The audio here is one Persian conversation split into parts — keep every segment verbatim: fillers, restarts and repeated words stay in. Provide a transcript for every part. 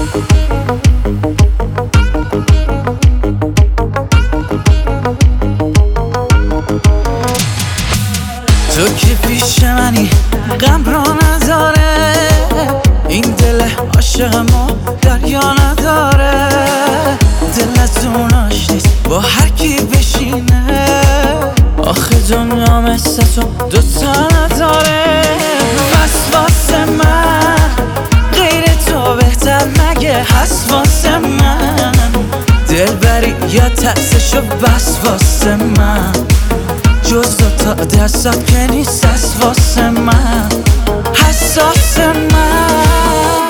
تو که پیش منی غم را نداره، این دل عاشق ما دریا نداره. دلتون آشنیست با هر کی بشینه، آخه دنیا مثل تو دوتا نداره. بس واسه من غیر تو بهتر مگه هست واسه من؟ دل بری یا ترسشو بس واسه من، جز دوتا دستات که نیست از واسه من حساس من.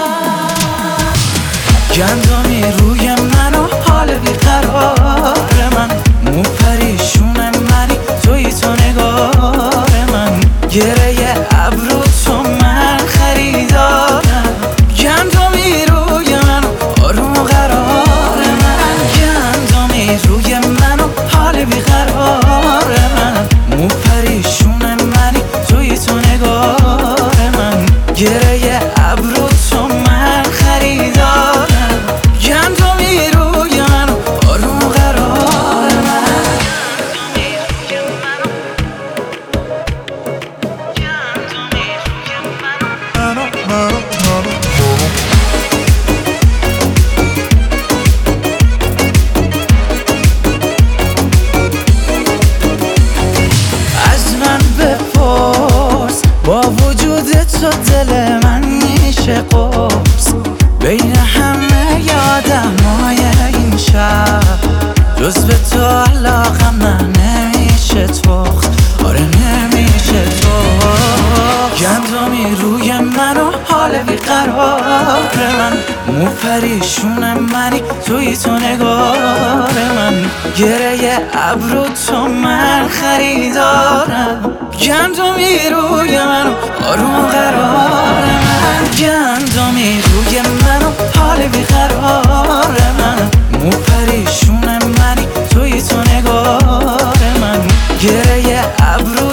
گندمی روی من و حال بیقرار من، مو پریشون منی توی تو نگار من. گره ابرو تو من خریدارم، گندمی روی من و آروم و قرار من. گندمی روی من و حال بیقرار من، مو پریشون منی توی تو نگار من. گره ابرو تو من خریدارم، گندمی روی من و آروم و قرار من. از من بپرس با وجود تو دل من میشه قرص. بین همه آدمای این شهر جز به تو علاقم نه نمیشه تخت، آره نمیشه تخت. گندمی روی من و حال بیقرار من، مو پریشون منی توی تو نگار من. گره ابرو تو من خریدارم، گندمی روی من و آروم و قرار من. گندمی روی من و حال بیقرار من، مو پریشون منی توی تو نگار من. گره ابرو